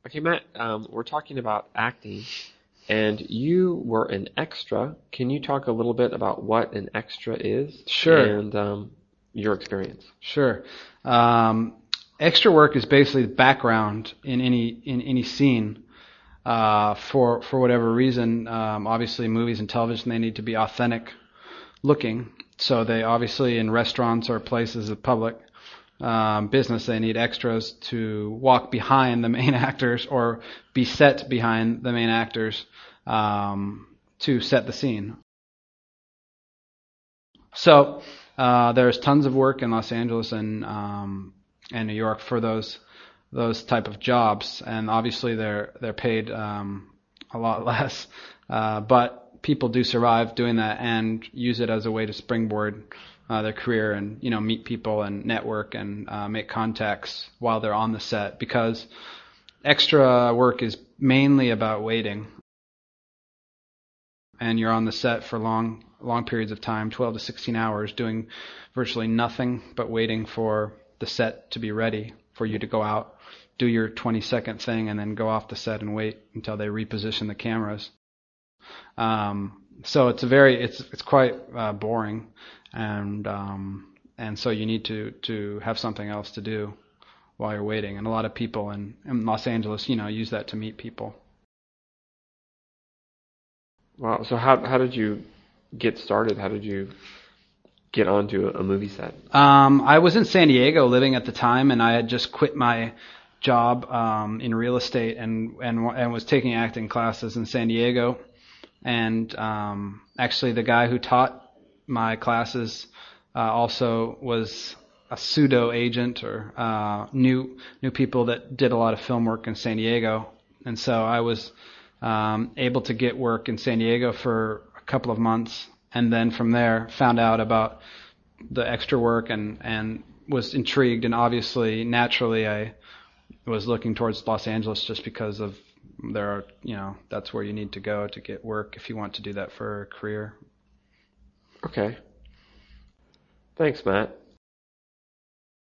Okay, Matt, we're talking about acting, and you were an extra. Can you talk a little bit about what an extra is Sure, and your experience? sure. Um, Extra work is basically the background in any scene. For whatever reason, obviously movies and television they need to be authentic looking. So they obviously in restaurants or places of public business they need extras to walk behind the main actors or be set behind the main actors to set the scene. So there's tons of work in Los Angeles and New York for those type of jobs, and obviously they're paid a lot less, but people do survive doing that and use it as a way to springboard their career and meet people and network and make contacts while they're on the set because extra work is mainly about waiting and you're on the set for long periods of time, 12 to 16 hours, doing virtually nothing but waiting for the set to be ready for you to go out, do your 20-second thing, and then go off the set and wait until they reposition the cameras. So it's quite boring, and so you need to have something else to do while you're waiting. And a lot of people in Los Angeles, use that to meet people. Wow. So how did you get started? How did you get onto a movie set? I was in San Diego living at the time, and I had just quit my job in real estate and was taking acting classes in San Diego. And actually, the guy who taught my classes also was a pseudo agent or knew people that did a lot of film work in San Diego, and so I was able to get work in San Diego for a couple of months, and then from there found out about the extra work and was intrigued, and obviously naturally I was looking towards Los Angeles just because of that's where you need to go to get work if you want to do that for a career. Okay. Thanks, Matt.